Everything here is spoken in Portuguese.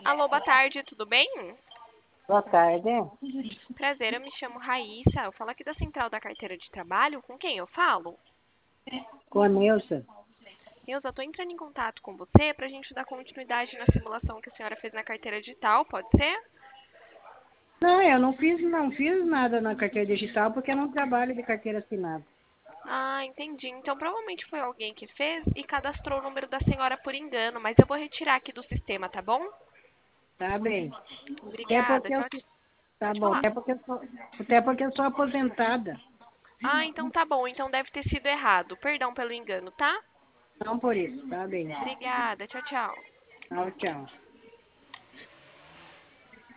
Alô, boa tarde, tudo bem? Boa tarde. Prazer, eu me chamo Raíssa. Eu falo aqui da Central da Carteira de Trabalho. Com quem eu falo? Com a Nilson. Neuza, estou entrando em contato com você para a gente dar continuidade na simulação que a senhora fez na carteira digital, pode ser? Não, eu não fiz nada na carteira digital porque eu não trabalho de carteira assinada. Ah, entendi. Então provavelmente foi alguém que fez e cadastrou o número da senhora por engano, mas eu vou retirar aqui do sistema, tá bom? Tá bem. Até Obrigada, porque eu tchau, tchau. tá Pode bom, falar. até porque eu sou aposentada. Ah, então tá bom, então deve ter sido errado. Perdão pelo engano, tá? Não por isso, tá bem. Obrigada, tchau, tchau. Tchau, tchau.